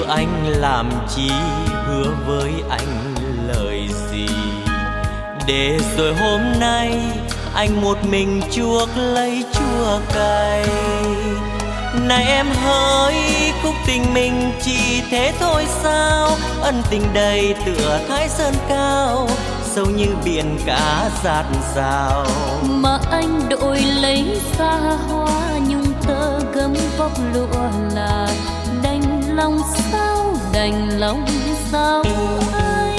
anh làm chi, hứa với anh lời gì, để rồi hôm nay anh một mình chuốc lấy chua cay. Này em hỡi, khúc tình mình chỉ thế thôi sao? Ân tình đầy tựa Thái Sơn cao, sâu như biển cả dạt dào. Mà anh đội lấy xa hoa nhung tơ gấm vóc lụa là đành lòng sao, đành lòng sao anh.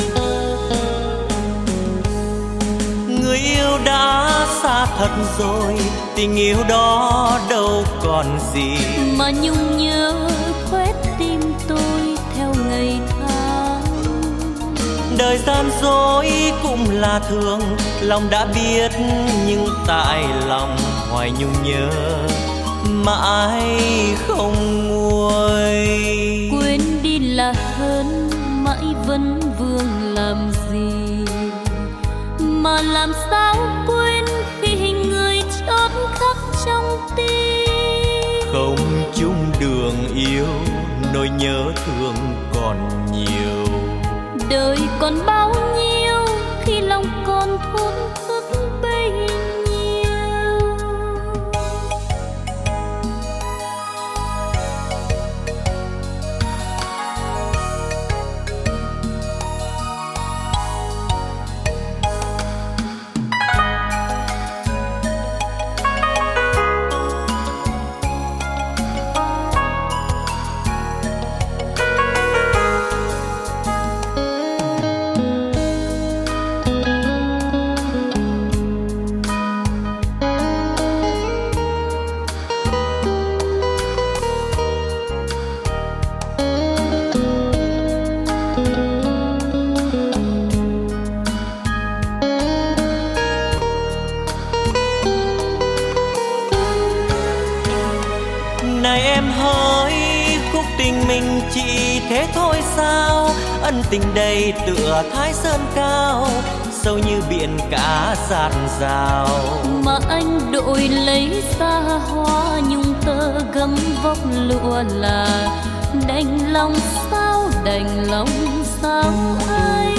Người yêu đã xa thật rồi, tình yêu đó đâu còn gì, mà nhung nhớ quét tim tôi theo ngày tháng. Đời gian dối cũng là thường, lòng đã biết nhưng tại lòng hoài nhung nhớ mãi không nguôi. Quên đi là hơn, mãi vẫn vương làm gì, mà làm sao quên khi hình người chót khắc trong tim. Không chung đường yêu, nỗi nhớ thương còn nhiều. Đời còn bao nhiêu khi lòng còn thốn thức bấy nhiêu. Này em hỡi, khúc tình mình chỉ thế thôi sao? Ân tình đầy tựa Thái Sơn cao, sâu như biển cả dạt dào. Mà anh đội lấy xa hoa nhung tơ gấm vóc lụa là đành lòng sao, đành lòng sao anh.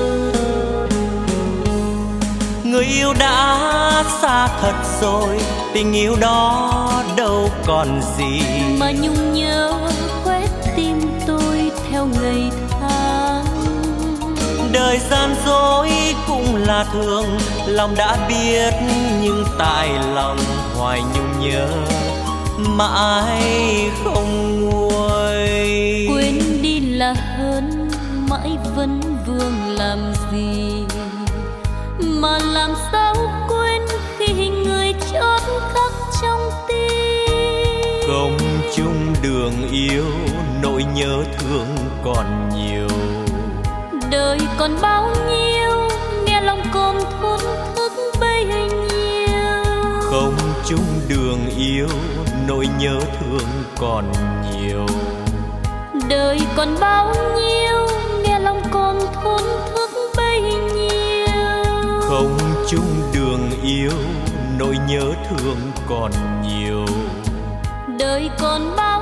Người yêu đã xa thật rồi, tình yêu đó đâu còn gì, mà nhung nhớ quét tim tôi theo ngày tháng. Đời gian dối cũng là thường, lòng đã biết nhưng tại lòng hoài nhung nhớ mãi không nguôi. Quên đi là hơn, mãi vẫn vương làm gì, mà làm sao quên khi hình người chót khắc trong tim. Không chung đường yêu, nỗi nhớ thương còn nhiều. Đời còn bao nhiêu, nghe lòng còn thốn thức bấy nhiêu. Không chung đường yêu, nỗi nhớ thương còn nhiều. Đời còn bao nhiêu, nghe lòng còn thốn thức bấy nhiêu. Không chung đường yêu, nỗi nhớ thương còn nhiều. Đời còn bao